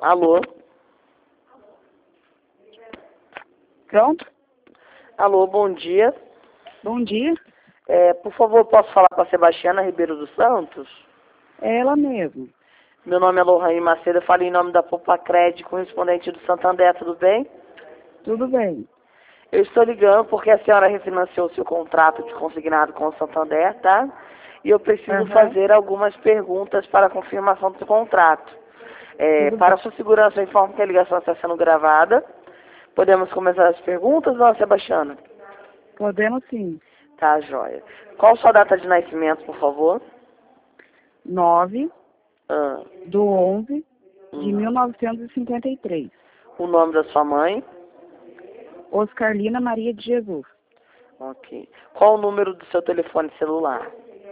Alô? Pronto? Alô, bom dia. Bom dia. Por favor, posso falar com a Sebastiana Ribeiro dos Santos? É ela mesmo. Meu nome é Lohane Macedo, eu falo em nome da Popacred, correspondente do Santander, tudo bem? Tudo bem. Eu estou ligando porque a senhora refinanciou seu contrato de consignado com o Santander, tá? E eu preciso fazer algumas perguntas para a confirmação do seu contrato. Tudo Para bem. sua segurança, eu informo que a ligação está sendo gravada. Podemos começar as perguntas, não, Sebastiana? Podemos sim. Tá, joia. Qual sua data de nascimento, por favor? 9 Ah, de 11 de hum. 1953. O nome da sua mãe? Oscarlina Maria de Jesus. Ok. Qual o número do seu telefone celular?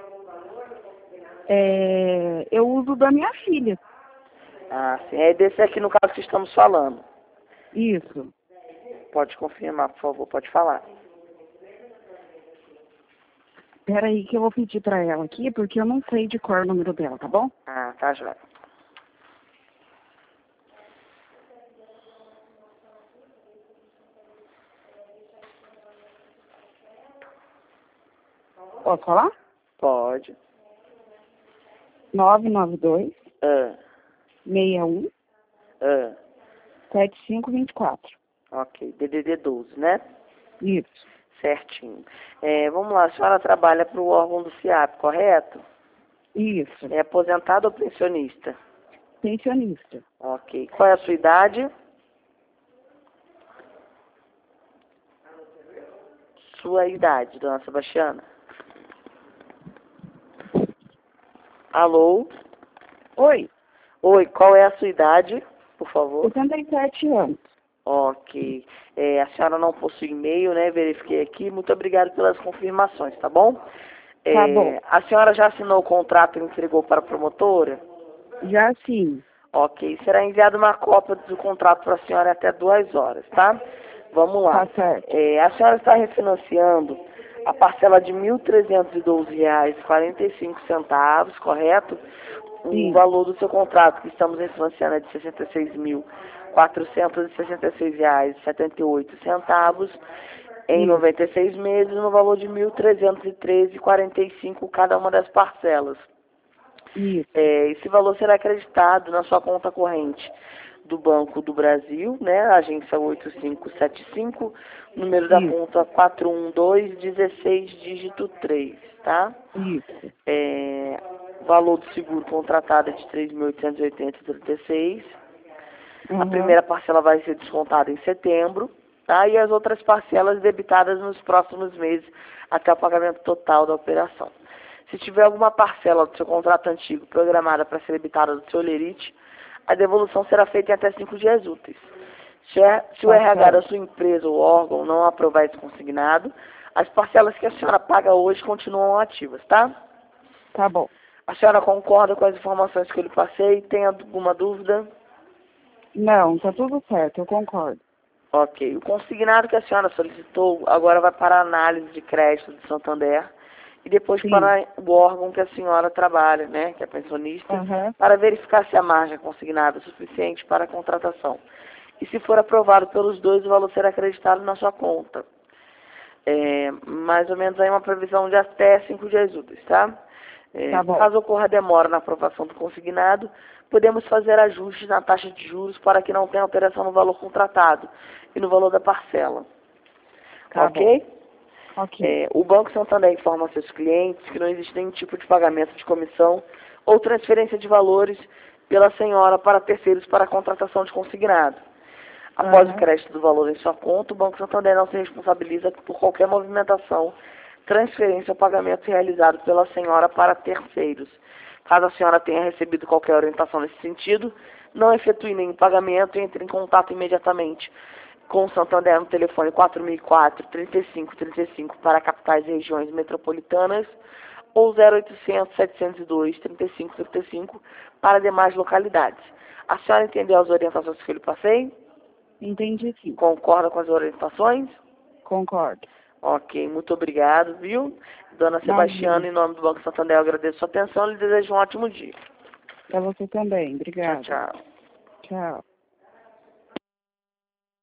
Eu uso da minha filha. Ah, sim. É desse aqui no caso que estamos falando. Isso. Pode confirmar, por favor, pode falar. Espera aí que eu vou pedir pra ela aqui, porque eu não sei de cor o número dela, tá bom? Ah, tá, joia. Posso falar? Pode. 992 Ah, 61 ah. 7524. Ok. DDD 12, né? Isso. Certinho. Vamos lá, a senhora trabalha para o órgão do SIAP, correto? Isso. É aposentada ou pensionista? Pensionista. Ok. Qual é a sua idade? Sua idade, dona Sebastiana. Alô? Oi. Oi, qual é a sua idade, por favor? 67 anos. Ok. A senhora não possui e-mail, né? Verifiquei aqui. Muito obrigado pelas confirmações, tá bom? Tá bom. A senhora já assinou o contrato e entregou para a promotora? Já sim. Ok. Será enviada uma cópia do contrato para a senhora até 2 horas, tá? Vamos lá. Tá certo. A senhora está refinanciando a parcela de R$ 1.312,45, correto? O Sim. valor do seu contrato que estamos refinanciando é de R$ 66.466,78 em Isso. 96 meses, no valor de R$ 1.313,45 cada uma das parcelas. Isso. Esse valor será acreditado na sua conta corrente do Banco do Brasil, né, agência 8575, número da Isso. conta 41216, dígito 3, tá? Isso. O valor do seguro contratado é de 3.880,36. A primeira parcela vai ser descontada em setembro, tá? E as outras parcelas debitadas nos próximos meses até o pagamento total da operação. Se tiver alguma parcela do seu contrato antigo programada para ser debitada do seu lerite, a devolução será feita em até 5 dias úteis. Se o RH da sua empresa ou órgão não aprovar esse consignado, as parcelas que a senhora paga hoje continuam ativas, tá? Tá bom. A senhora concorda com as informações que eu lhe passei? Tem alguma dúvida? Não, tá tudo certo, eu concordo. Ok. O consignado que a senhora solicitou agora vai para a análise de crédito do Santander e depois Sim. para o órgão que a senhora trabalha, né, que é pensionista, para verificar se a margem consignada é suficiente para a contratação. E se for aprovado pelos dois, o valor será acreditado na sua conta. Mais ou menos aí uma previsão de até 5 dias úteis, tá? Tá bom. Caso ocorra demora na aprovação do consignado, podemos fazer ajustes na taxa de juros para que não tenha alteração no valor contratado e no valor da parcela. Tá Ok? bom. Ok. O Banco Santander informa a seus clientes que não existe nenhum tipo de pagamento de comissão ou transferência de valores pela senhora para terceiros para a contratação de consignado. Após o crédito do valor em sua conta, o Banco Santander não se responsabiliza por qualquer movimentação, transferência ou pagamento realizado pela senhora para terceiros. Caso a senhora tenha recebido qualquer orientação nesse sentido, não efetue nenhum pagamento e entre em contato imediatamente com o Santander no telefone 4004-3535 para capitais e regiões metropolitanas ou 0800-702-3535 para demais localidades. A senhora entendeu as orientações que eu lhe passei? Entendi sim. Concorda com as orientações? Concordo. Ok, muito obrigado, viu? Dona Sebastiana, Imagina. em nome do Banco Santander, eu agradeço a sua atenção e lhe desejo um ótimo dia. Pra você também. Tchau, Obrigada. tchau. Tchau.